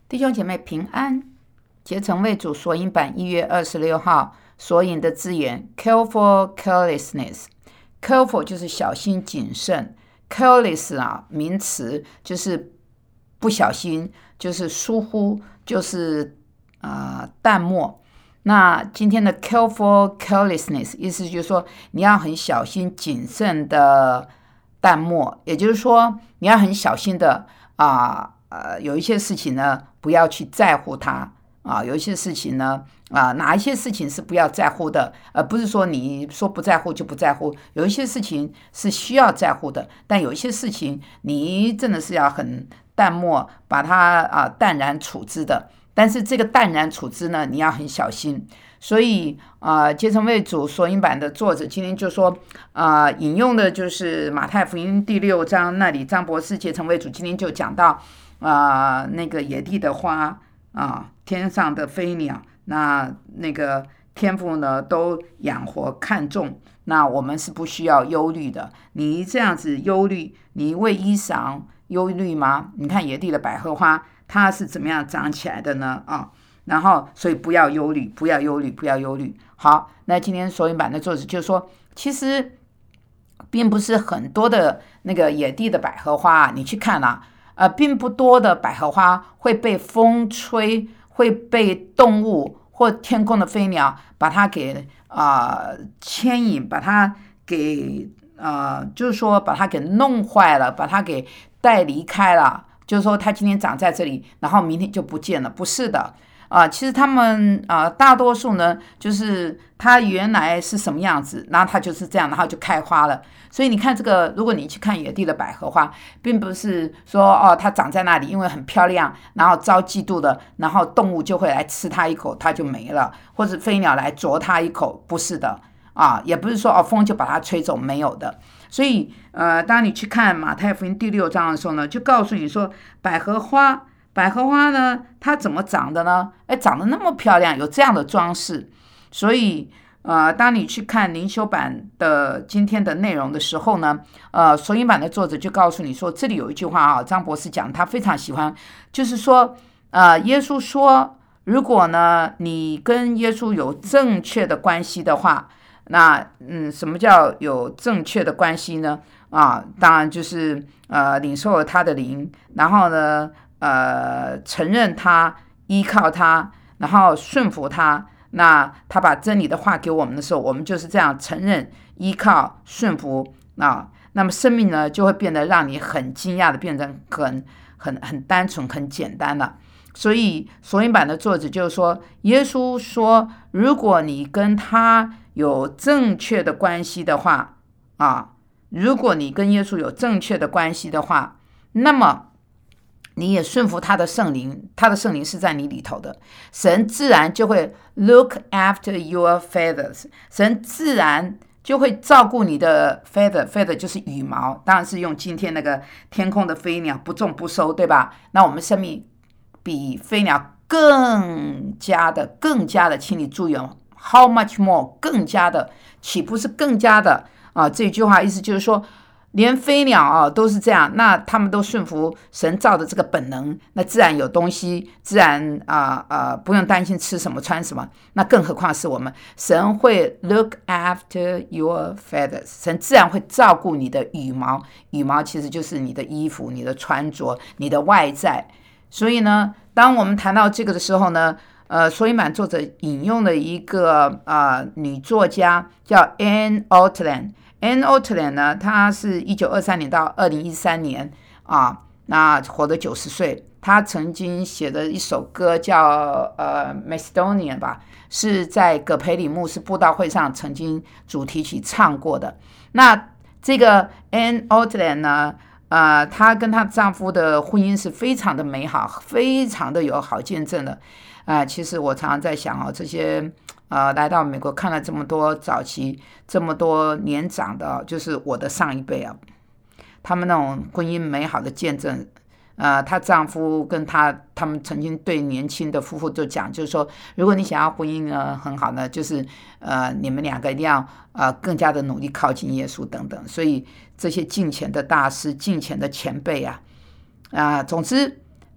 弟兄姐妹平安，竭诚为主索引版1月26号索引的字眼 careful carelessness。 careful 就是小心谨慎， careless 名词就是不小心，就是疏忽，就是淡漠。那今天的 careful carelessness 意思就是说你要很小心谨慎的淡漠，也就是说你要很小心的有一些事情呢不要去在乎它有一些事情呢哪一些事情是不要在乎的，不是说你说不在乎就不在乎，有一些事情是需要在乎的，但有一些事情你真的是要很淡漠，把它淡然处之的。但是这个淡然处之呢，你要很小心。所以竭诚为主索引版的作者今天就说引用的就是马太福音第6章那里，张博士竭诚为主今天就讲到那个野地的花天上的飞鸟，那个天父呢都养活看重，那我们是不需要忧虑的。你这样子忧虑，你为衣裳忧虑吗？你看野地的百合花它是怎么样长起来的呢然后所以不要忧虑，不要忧虑，不要忧虑。好，那今天索引版的作者就说，其实并不是很多的那个野地的百合花你去看并不多的百合花会被风吹，会被动物或天空的飞鸟把它给牵引，把它给就是说把它给弄坏了，把它给带离开了，就是说它今天长在这里，然后明天就不见了，不是的。其实他们大多数呢，就是它原来是什么样子，然后它就是这样，然后就开花了。所以你看这个，如果你去看野地的百合花，并不是说它长在那里因为很漂亮，然后遭嫉妒的，然后动物就会来吃它一口，它就没了，或者飞鸟来啄它一口，不是的也不是说风就把它吹走，没有的。所以当你去看马太福音第6章的时候呢，就告诉你说百合花呢，它怎么长的呢？长得那么漂亮，有这样的装饰。所以当你去看灵修版的今天的内容的时候呢，索引版的作者就告诉你说，这里有一句话张博士讲他非常喜欢，就是说耶稣说，如果呢你跟耶稣有正确的关系的话，那什么叫有正确的关系呢？当然就是领受了他的灵，然后呢承认他，依靠他，然后顺服他。那他把真理的话给我们的时候，我们就是这样承认、依靠、顺服那么生命呢就会变得让你很惊讶的变成很单纯、很简单了。所以索引版的作者就是说，耶稣说，如果你跟他有正确的关系的话如果你跟耶稣有正确的关系的话，那么你也顺服他的圣灵，他的圣灵是在你里头的，神自然就会 look after your feathers， 神自然就会照顾你的 feather 就是羽毛，当然是用今天那个天空的飞鸟不种不收，对吧？那我们生命比飞鸟更加的请你注意how much more 更加的，岂不是更加的这句话意思就是说，连飞鸟都是这样，那他们都顺服神造的这个本能，那自然有东西，自然不用担心吃什么穿什么，那更何况是我们，神会 look after your feathers， 神自然会照顾你的羽毛，羽毛其实就是你的衣服、你的穿着、你的外在。所以呢，当我们谈到这个的时候呢，索引版作者引用了一个女作家叫 Anne Outland。Anne Outland 呢，她是1923年到2013年那活得90岁。她曾经写的一首歌叫Macedonia 吧，是在葛培理牧师布道会上曾经主题曲唱过的。那这个 Anne Outland 呢，她跟她丈夫的婚姻是非常的美好，非常的有好见证的。其实我常常在想这些来到美国看了这么多早期这么多年长的就是我的上一辈他们那种婚姻美好的见证。她丈夫跟他们曾经对年轻的夫妇就讲，就是说，如果你想要婚姻很好呢，就是你们两个一定要更加的努力靠近耶稣等等。所以这些敬虔的大师、敬虔的前辈总之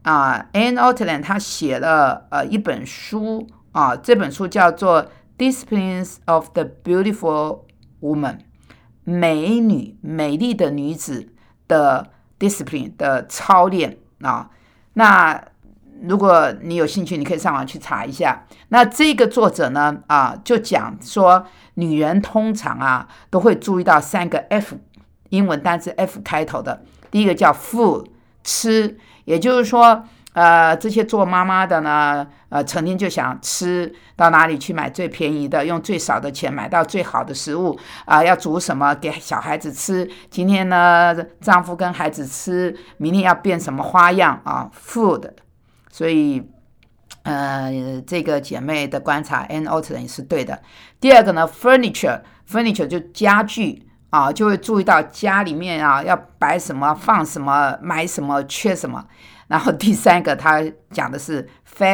Anne Ortland 他写了一本书这本书叫做 Disciplines of the Beautiful Woman， 美丽的女子的 discipline 的操练那如果你有兴趣，你可以上网去查一下。那这个作者呢就讲说，女人通常都会注意到3个 F， 英文单词 F 开头的。第一个叫 food， 吃，也就是说这些做妈妈的呢成天就想吃到哪里去买最便宜的，用最少的钱买到最好的食物要煮什么给小孩子吃，今天呢丈夫跟孩子吃，明天要变什么花样food。所以这个姐妹的观察 Anne Ortland 是对的。第二个呢 furniture 就家具就会注意到家里面要摆什么放什么买什么缺什么。然后第3个他讲的是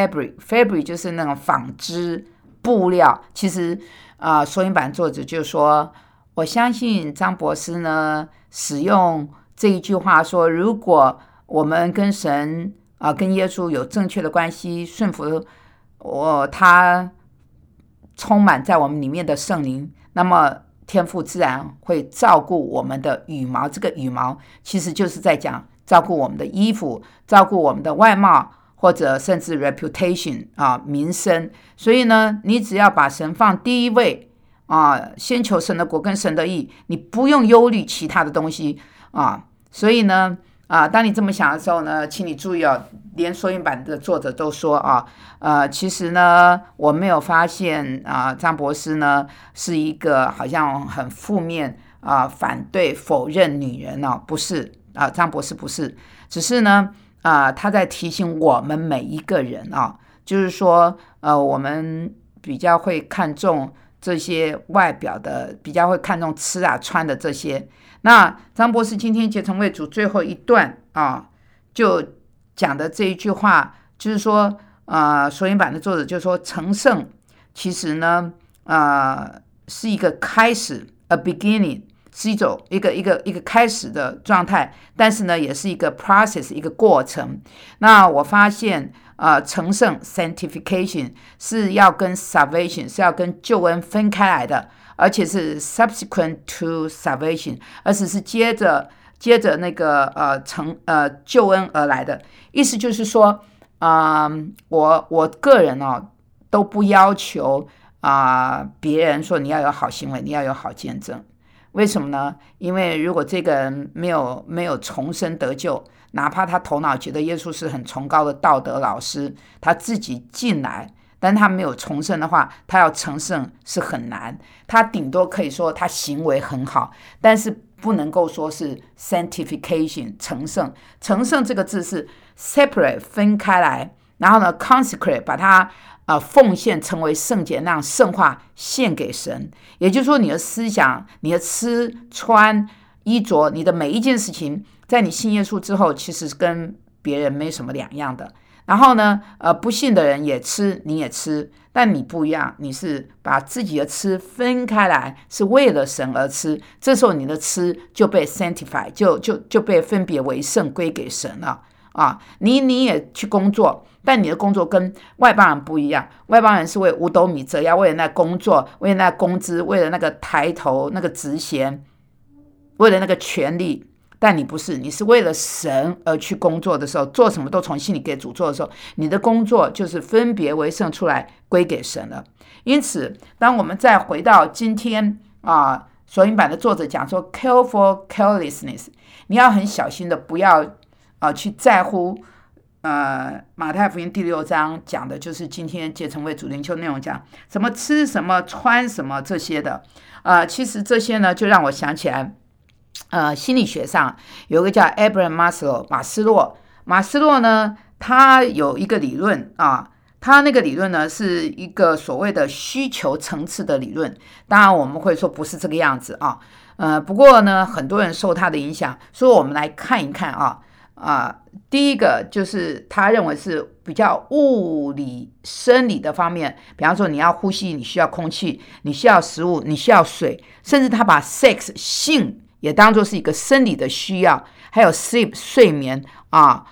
fabric 就是那种纺织布料。其实索引版作者就说，我相信张博士呢使用这一句话说，如果我们跟神跟耶稣有正确的关系，顺服他充满在我们里面的圣灵，那么天父自然会照顾我们的羽毛。这个羽毛其实就是在讲照顾我们的衣服，照顾我们的外貌，或者甚至 reputation 名声。所以呢，你只要把神放第一位先求神的国跟神的义，你不用忧虑其他的东西所以呢当你这么想的时候呢，请你注意连索引版的作者都说其实呢我没有发现张博士呢是一个好像很负面反对否认女人不是张博士不是，只是呢他在提醒我们每一个人就是说我们比较会看重这些外表的，比较会看重吃穿的这些。那张博士今天结成为主最后一段就讲的这一句话，就是说索引版的作者就说，成圣其实呢是一个开始 a beginning， 是一个开始的状态，但是呢也是一个 process， 一个过程。那我发现成圣 sanctification 是要跟 salvation 是要跟救恩分开来的，而且是 subsequent to salvation， 而且是接着那个救恩而来的。意思就是说我个人都不要求别人说你要有好行为，你要有好见证。为什么呢？因为如果这个人没有重生得救，哪怕他头脑觉得耶稣是很崇高的道德老师，他自己进来，但他没有重生的话，他要成圣是很难。他顶多可以说他行为很好，但是不能够说是 sanctification 成圣。成圣这个字是 separate 分开来，然后呢 consecrate 把它奉献成为圣洁，那样圣化献给神。也就是说，你的思想、你的吃穿衣着，你的每一件事情，在你信耶稣之后，其实跟别人没什么两样的。然后呢不信的人也吃，你也吃，但你不一样，你是把自己的吃分开来，是为了神而吃。这时候你的吃就被 sanctify， 就被分别为圣归给神了你也去工作，但你的工作跟外邦人不一样。外邦人是为五斗米折腰，为了那工作，为了那工资，为了那个抬头，那个职衔，为了那个权利。但你不是，你是为了神而去工作的时候，做什么都从心里给主做的时候，你的工作就是分别为圣出来归给神了。因此当我们再回到今天索引版的作者讲说 careful carelessness， 你要很小心的不要去在乎马太福音第6章讲的就是今天结成为主灵修内容，讲什么吃什么穿什么这些的其实这些呢就让我想起来心理学上有一个叫 Abraham Maslow 马斯洛呢，他有一个理论他那个理论呢是一个所谓的需求层次的理论。当然我们会说不是这个样子不过呢很多人受他的影响，所以我们来看一看第一个就是他认为是比较物理生理的方面，比方说你要呼吸，你需要空气，你需要食物，你需要水，甚至他把 sex 性也当作是一个生理的需要，还有 sleep 睡眠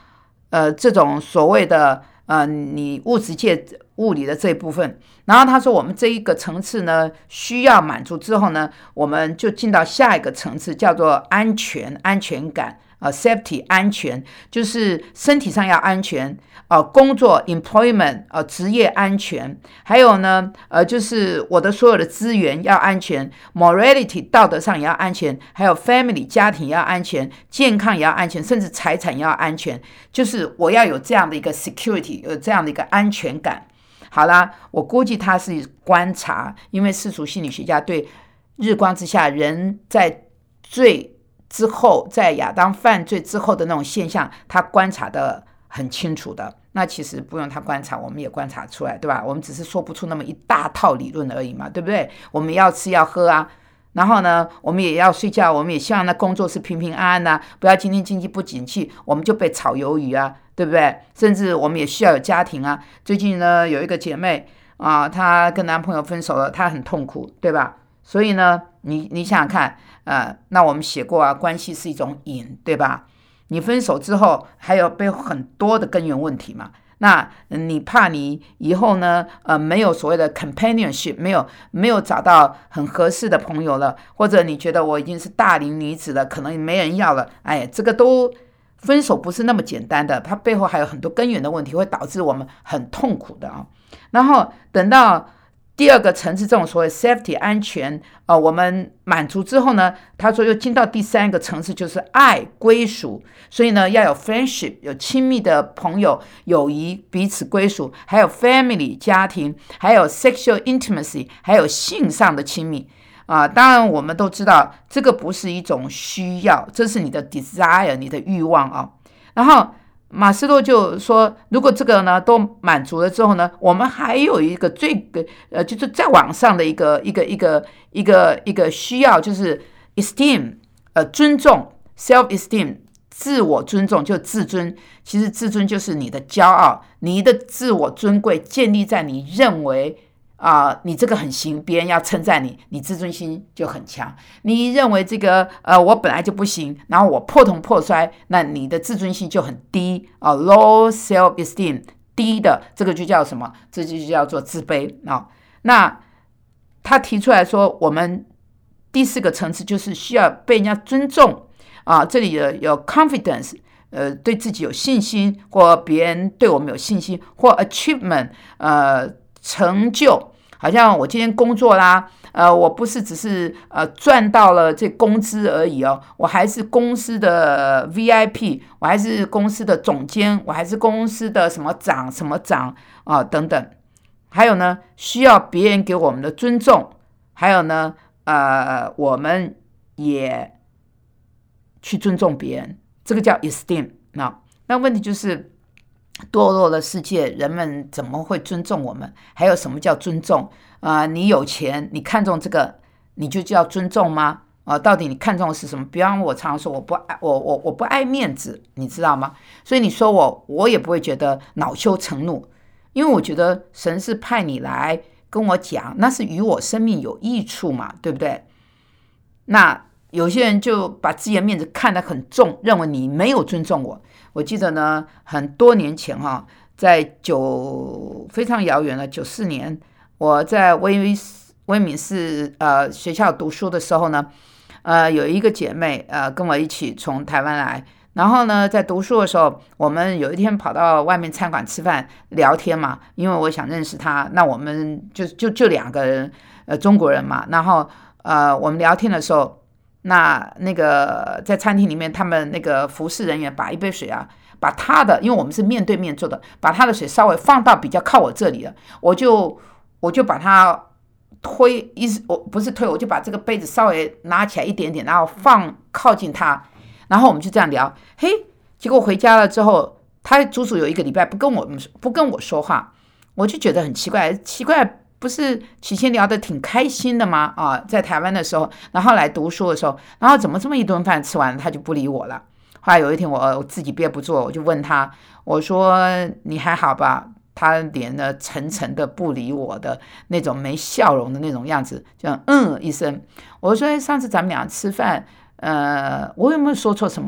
这种所谓的你物质界物理的这一部分。然后他说我们这一个层次呢需要满足之后呢，我们就进到下一个层次，叫做安全感safety 安全，就是身体上要安全工作 employment 职业安全，还有呢就是我的所有的资源要安全 morality 道德上也要安全，还有 family 家庭也要安全，健康也要安全，甚至财产也要安全，就是我要有这样的一个 security， 有这样的一个安全感。好啦，我估计他是观察，因为世俗心理学家对日光之下人在罪之后，在亚当犯罪之后的那种现象，他观察的很清楚的。那其实不用他观察，我们也观察出来，对吧？我们只是说不出那么一大套理论而已嘛，对不对？我们要吃要喝啊，然后呢我们也要睡觉，我们也希望那工作是平平安安啊，不要今天经济不景气我们就被炒鱿鱼啊，对不对？甚至我们也需要有家庭啊。最近呢有一个姐妹她跟男朋友分手了，她很痛苦，对吧？所以呢你想想看那我们写过关系是一种瘾，对吧？你分手之后还有背后很多的根源问题嘛，那你怕你以后呢没有所谓的 companionship， 没有找到很合适的朋友了，或者你觉得我已经是大龄女子了，可能没人要了，这个都分手不是那么简单的，它背后还有很多根源的问题，会导致我们很痛苦的然后等到第二个层次，这种所谓 safety 安全我们满足之后呢，他说又进到第三个层次，就是爱归属。所以呢要有 friendship， 有亲密的朋友友谊彼此归属，还有 family 家庭，还有 sexual intimacy， 还有性上的亲密当然我们都知道这个不是一种需要，这是你的 desire， 你的欲望然后马斯洛就说如果这个呢都满足了之后呢，我们还有一个就是再往上的一个需要，就是 esteem 尊重 self esteem 自我尊重，就自尊。其实自尊就是你的骄傲，你的自我尊贵建立在你认为你这个很行，别人要称赞你，你自尊心就很强。你认为这个我本来就不行，然后我破铜破摔，那你的自尊心就很低low self esteem 低的，这个就叫什么？这就叫做自卑那他提出来说，我们第四个层次就是需要被人家尊重这里有 confidence，对自己有信心，或别人对我们有信心，或 achievement，成就。好像我今天工作啦，我不是只是赚到了这工资而已我还是公司的 VIP， 我还是公司的总监，我还是公司的什么长等等。还有呢，需要别人给我们的尊重，还有呢我们也去尊重别人，这个叫 esteem。 那问题就是堕落的世界，人们怎么会尊重我们？还有什么叫尊重你有钱，你看重这个，你就叫尊重吗？到底你看重的是什么？比方我常说我不爱面子，你知道吗？所以你说我也不会觉得恼羞成怒，因为我觉得神是派你来跟我讲，那是与我生命有益处嘛，对不对？那有些人就把自己的面子看得很重，认为你没有尊重我。我记得呢，很多年前在非常遥远的94年，我在威敏士学校读书的时候呢，有一个姐妹跟我一起从台湾来，然后呢在读书的时候，我们有一天跑到外面餐馆吃饭聊天嘛，因为我想认识她，那我们就两个人中国人嘛，然后我们聊天的时候，那个在餐厅里面，他们那个服侍人员把一杯水把他的，因为我们是面对面坐的，把他的水稍微放到比较靠我这里了，我就把他推，我不是推，我就把这个杯子稍微拿起来一点点，然后放靠近他，然后我们就这样聊。结果回家了之后，他足足有1个礼拜不跟我说话，我就觉得很奇怪，不是起先聊得挺开心的吗？在台湾的时候，然后来读书的时候，然后怎么这么一顿饭吃完他就不理我了？后来有一天我自己憋不住，我就问他，我说你还好吧？他脸呢沉沉的不理我的那种没笑容的那种样子，就一声。我说上次咱们俩吃饭我有没有说错什么话？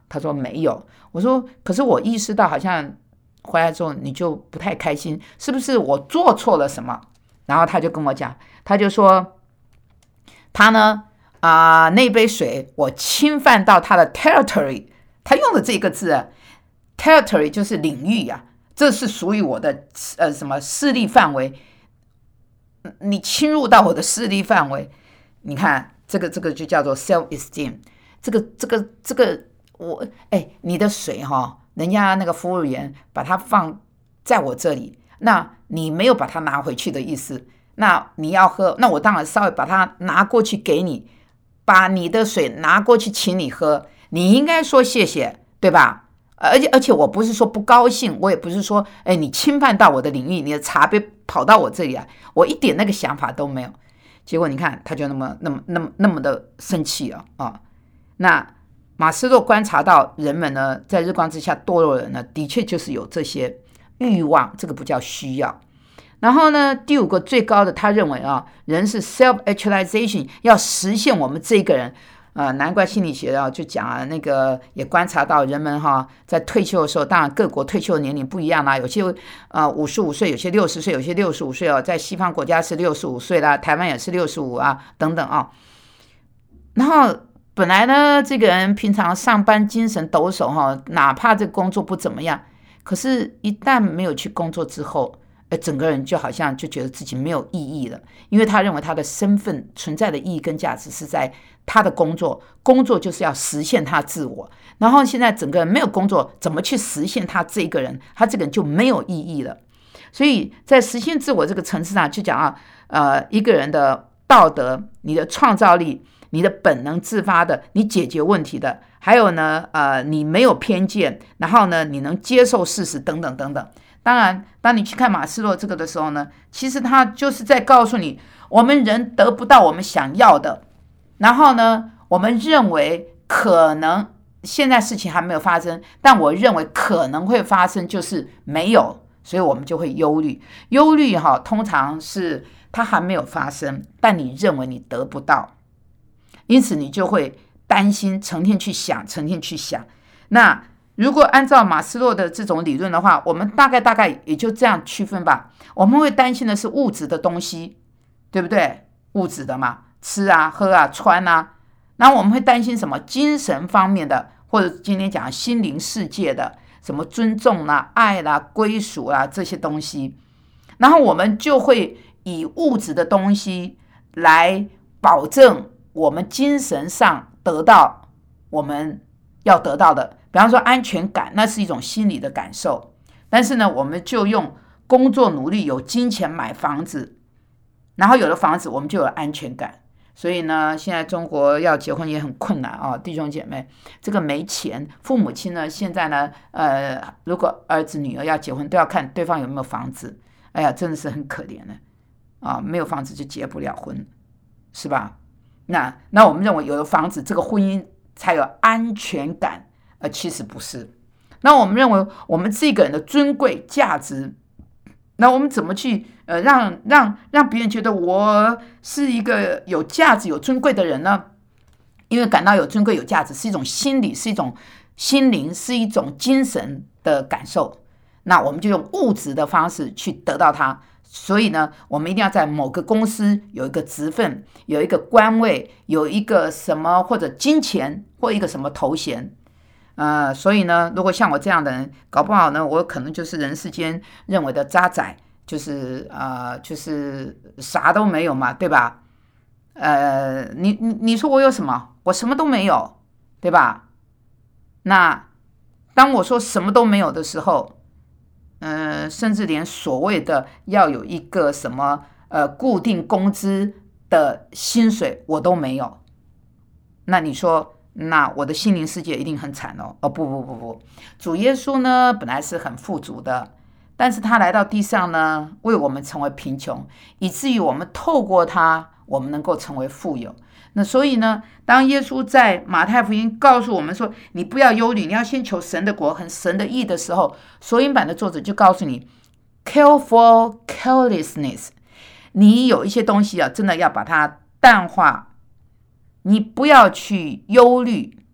他说没有。我说可是我意识到好像回来之后你就不太开心，是不是我做错了什么？然后他就跟我讲，他就说他呢那杯水我侵犯到他的 territory， 他用的这个字territory 就是领域这是属于我的什么势力范围，你侵入到我的势力范围，你看这个就叫做 self esteem。这个你的水人家那个服务员把它放在我这里，那你没有把它拿回去的意思，那你要喝，那我当然稍微把它拿过去给你，把你的水拿过去请你喝，你应该说谢谢，对吧？而且我不是说不高兴，我也不是说你侵犯到我的领域，你的茶杯跑到我这里来，我一点那个想法都没有。结果你看他就那么的生气那马斯洛观察到人们呢，在日光之下堕落人呢，的确就是有这些欲望，这个不叫需要。然后呢，第5个最高的，他认为人是 self-actualization， 要实现我们这个人。难怪心理学就讲那个也观察到人们在退休的时候，当然各国退休的年龄不一样啦，有些55岁，有些60岁，有些65岁在西方国家是65岁啦，台湾也是65等等然后本来呢，这个人平常上班精神抖擞哪怕这个工作不怎么样，可是一旦没有去工作之后，整个人就好像就觉得自己没有意义了，因为他认为他的身份存在的意义跟价值是在他的工作就是要实现他自我，然后现在整个人没有工作，怎么去实现他这个人？他这个人就没有意义了。所以在实现自我这个层次上，就讲一个人的道德、你的创造力、你的本能自发的、你解决问题的，还有呢你没有偏见，然后呢你能接受事实等等等等。当然当你去看马斯洛这个的时候呢，其实他就是在告诉你，我们人得不到我们想要的，然后呢我们认为可能现在事情还没有发生，但我认为可能会发生，就是没有，所以我们就会忧虑。忧虑通常是它还没有发生，但你认为你得不到，因此你就会担心，成天去想。那如果按照马斯洛的这种理论的话，我们大概也就这样区分吧。我们会担心的是物质的东西，对不对？物质的嘛，吃喝穿然后我们会担心什么？精神方面的，或者今天讲心灵世界的，什么尊重爱归属这些东西。然后我们就会以物质的东西来保证我们精神上得到我们要得到的，比方说安全感，那是一种心理的感受。但是呢，我们就用工作努力，有金钱买房子，然后有了房子，我们就有安全感。所以呢，现在中国要结婚也很困难弟兄姐妹，这个没钱，父母亲呢，现在呢，如果儿子女儿要结婚，都要看对方有没有房子。哎呀，真的是很可怜的没有房子就结不了婚，是吧？那我们认为有了房子，这个婚姻才有安全感，其实不是。那我们认为我们这个人的尊贵价值，那我们怎么去让别人觉得我是一个有价值、有尊贵的人呢？因为感到有尊贵、有价值是一种心理，是一种心灵，是一种精神的感受。那我们就用物质的方式去得到它。所以呢，我们一定要在某个公司有一个职分，有一个官位，有一个什么或者金钱或一个什么头衔。所以呢，如果像我这样的人，搞不好呢，我可能就是人世间认为的渣仔，就是啥都没有嘛，对吧？你说我有什么？我什么都没有，对吧？那当我说什么都没有的时候，甚至连所谓的要有一个什么固定工资的薪水我都没有，那你说，那我的心灵世界一定很惨不，主耶稣呢本来是很富足的，但是他来到地上呢，为我们成为贫穷，以至于我们透过他，我们能够成为富有。那所以呢，当耶稣在马太福音告诉我们说，你不要忧虑，你要先求神的国和神的义的时候，索引版的作者就告诉你 care for carelessness， 你有一些东西真的要把它淡化，你不要去忧虑，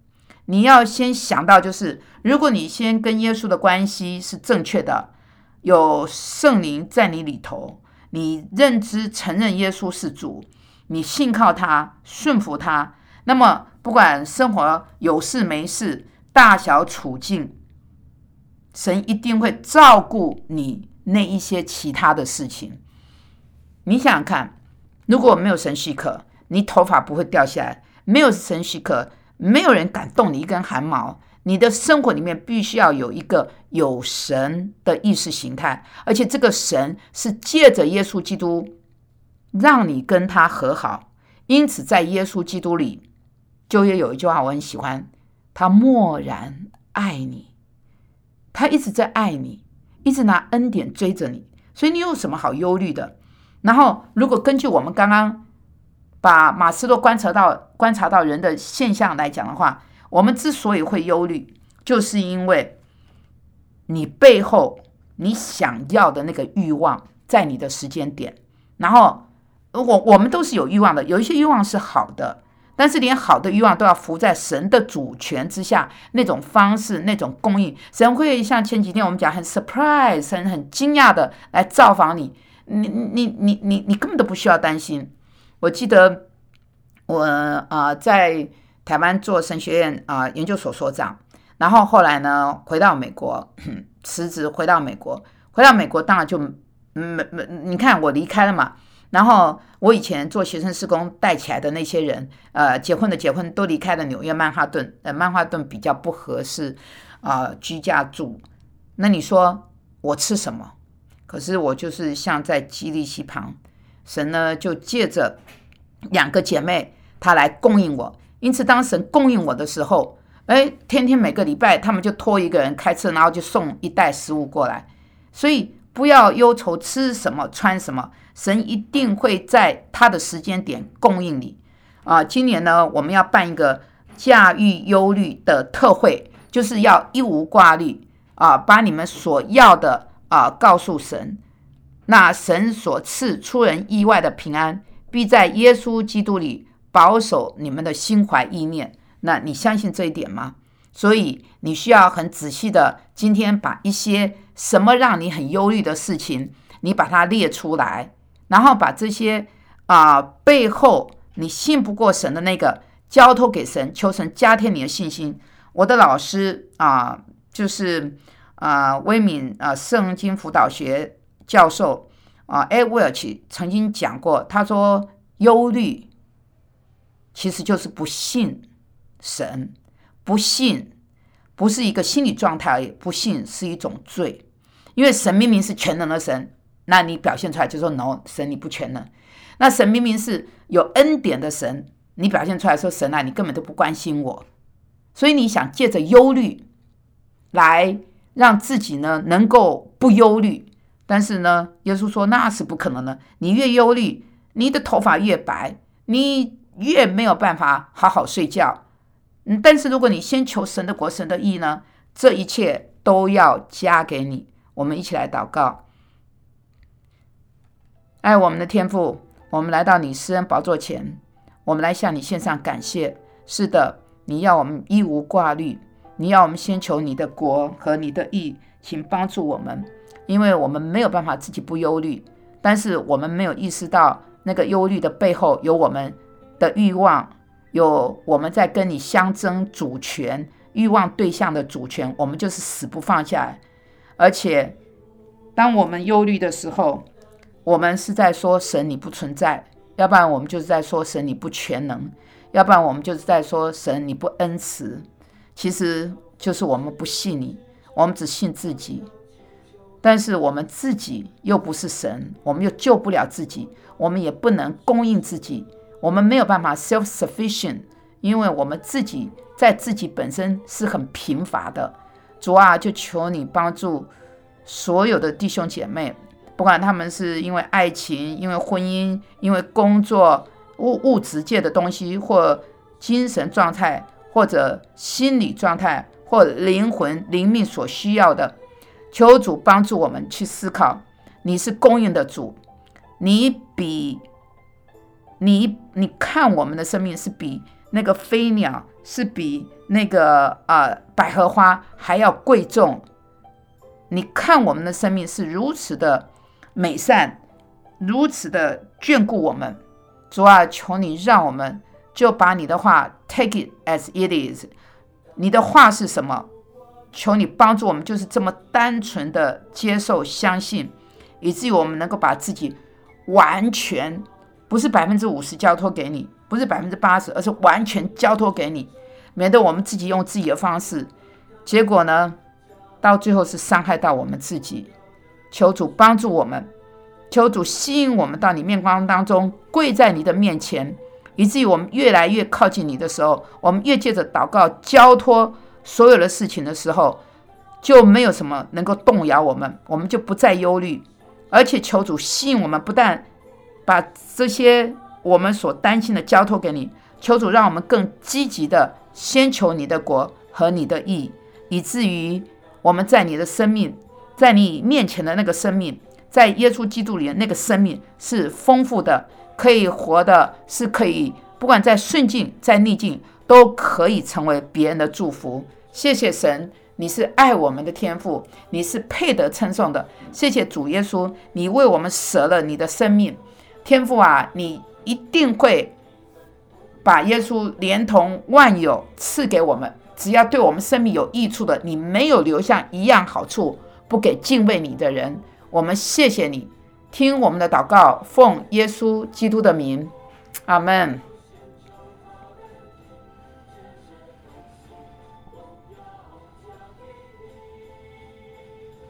你要先想到就是如果你先跟耶稣的关系是正确的，有圣灵在你里头，你认知承认耶稣是主，你信靠他顺服他，那么不管生活有事没事大小处境，神一定会照顾你那一些其他的事情。你想想看，如果没有神许可，你头发不会掉下来，没有神许可，没有人敢动你一根汗毛。你的生活里面必须要有一个有神的意识形态，而且这个神是借着耶稣基督让你跟他和好。因此在耶稣基督里，就也有一句话我很喜欢，他默然爱你，他一直在爱你，一直拿恩典追着你，所以你有什么好忧虑的？然后如果根据我们刚刚把马斯洛观察到人的现象来讲的话，我们之所以会忧虑，就是因为你背后你想要的那个欲望在你的时间点，然后我们都是有欲望的，有一些欲望是好的，但是连好的欲望都要服在神的主权之下，那种方式那种供应，神会像前几天我们讲很 surprise 很惊讶的来造访你，你根本都不需要担心。我记得我在台湾做神学院研究所所长，然后后来呢回到美国辞职回到美国当然就你看我离开了嘛，然后我以前做学生事工带起来的那些人结婚的结婚，都离开了纽约曼哈顿，曼哈顿比较不合适居家住。那你说我吃什么？可是我就是像在基利溪旁，神呢就借着2个姐妹她来供应我。因此当神供应我的时候，天天每个礼拜他们就托一个人开车，然后就送1袋食物过来。所以不要忧愁吃什么穿什么，神一定会在他的时间点供应你今年呢我们要办一个驾驭忧虑的特会，就是要一无挂虑把你们所要的告诉神。那神所赐出人意外的平安，必在耶稣基督里保守你们的心怀意念。那你相信这一点吗？所以你需要很仔细的今天把一些什么让你很忧虑的事情你把它列出来，然后把这些背后你信不过神的那个交托给神，求神加添你的信心。我的老师就是威敏圣经辅导学教授Ed Welch 曾经讲过，他说忧虑其实就是不信神，不信不是一个心理状态而已，不信是一种罪。因为神明明是全能的神，那你表现出来就说 no， 神你不全能。那神明明是有恩典的神，你表现出来说神你根本都不关心我。所以你想借着忧虑来让自己呢能够不忧虑，但是呢耶稣说那是不可能的，你越忧虑你的头发越白，你越没有办法好好睡觉。但是如果你先求神的国神的义呢，这一切都要加给你。我们一起来祷告。爱我们的天父，我们来到你施恩宝座前，我们来向你献上感谢。是的，你要我们一无挂虑，你要我们先求你的国和你的义，请帮助我们，因为我们没有办法自己不忧虑，但是我们没有意识到那个忧虑的背后有我们的欲望，有我们在跟你相争主权，欲望对象的主权，我们就是死不放下来。而且当我们忧虑的时候，我们是在说神你不存在，要不然我们就是在说神你不全能，要不然我们就是在说神你不恩慈。其实就是我们不信你，我们只信自己。但是我们自己又不是神，我们又救不了自己，我们也不能供应自己，我们没有办法 self-sufficient， 因为我们自己在自己本身是很贫乏的。主就求你帮助所有的弟兄姐妹，不管他们是因为爱情，因为婚姻，因为工作，物质界的东西，或精神状态，或者心理状态，或灵魂灵命所需要的，求主帮助我们去思考，你是供应的主，你看我们的生命是比那个飞鸟，是比那个百合花还要贵重。你看我们的生命是如此的美善，如此的眷顾我们。主啊，求你让我们就把你的话 take it as it is。 你的话是什么？求你帮助我们就是这么单纯的接受相信，以至于我们能够把自己完全，不是50%交托给你，不是80%，而是完全交托给你，免得我们自己用自己的方式，结果呢到最后是伤害到我们自己。求主帮助我们，求主吸引我们到你面光当中，跪在你的面前，以至于我们越来越靠近你的时候，我们越借着祷告交托所有的事情的时候，就没有什么能够动摇我们，我们就不再忧虑。而且求主吸引我们，不但把这些我们所担心的交托给你，求主让我们更积极的先求你的国和你的义，以至于我们在你的生命，在你面前的那个生命，在耶稣基督里的那个生命是丰富的，可以活的，是可以不管在顺境在逆境都可以成为别人的祝福。谢谢神，你是爱我们的天父，你是配得称颂的。谢谢主耶稣，你为我们舍了你的生命。天父啊，你一定会把耶稣连同万有赐给我们，只要对我们生命有益处的，你没有留下一样好处不给敬畏你的人。我们谢谢你，听我们的祷告，奉耶稣基督的名，阿们。